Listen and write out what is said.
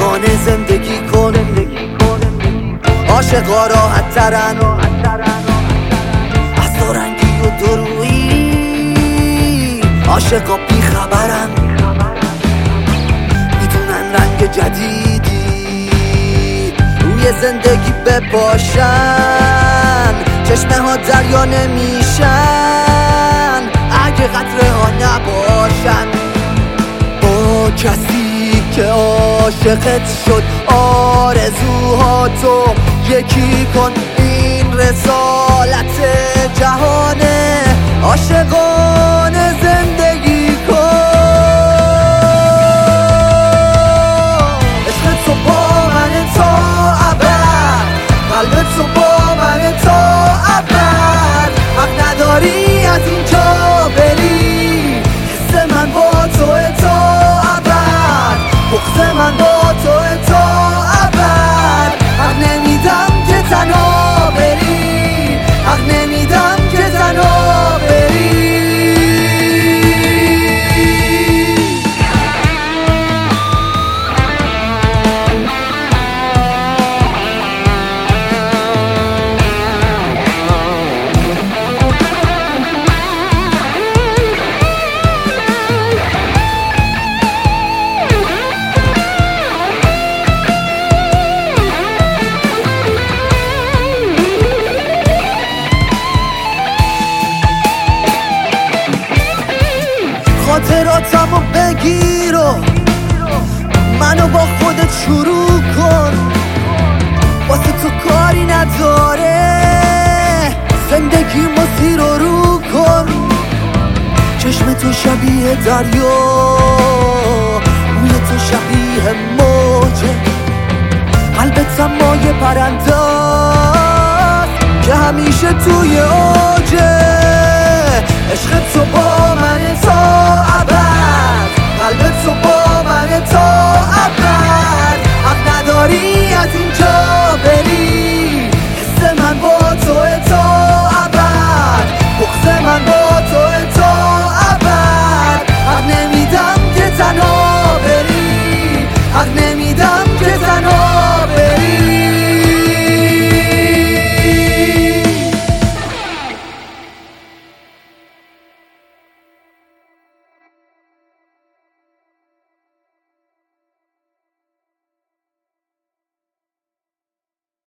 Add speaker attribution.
Speaker 1: عاشقانه زندگی کن. عاشقا راحت ترن از دورنگی و درویی، عاشقا بیخبرن میتونن رنگ جدیدی روی زندگی بپاشن، چشمه ها دریا نمیشن اگه قطره ها نباشن. با کسی که عاشقت شد آرزوهاتو یکی کن، این رسالت جهانه. عاشقانه زندگی کن، عشق تو با منه تا ابد، قلب تو با منه تا ابد. حق نداری از اینجا بری، حس من با توه تا ابد، بغض من با توه تا ابد. حق نمیدم که تنها بری، حق نمیدم که تنها بری. خاطراتمو بگیر و منو با خودت شروع کن، واسه تو کاری نداره زندگیمو زیر و رو کن. چشم تو شبیه دریا، روی تو شبیه موجه، قلبت هم مایه پرنداز که همیشه توی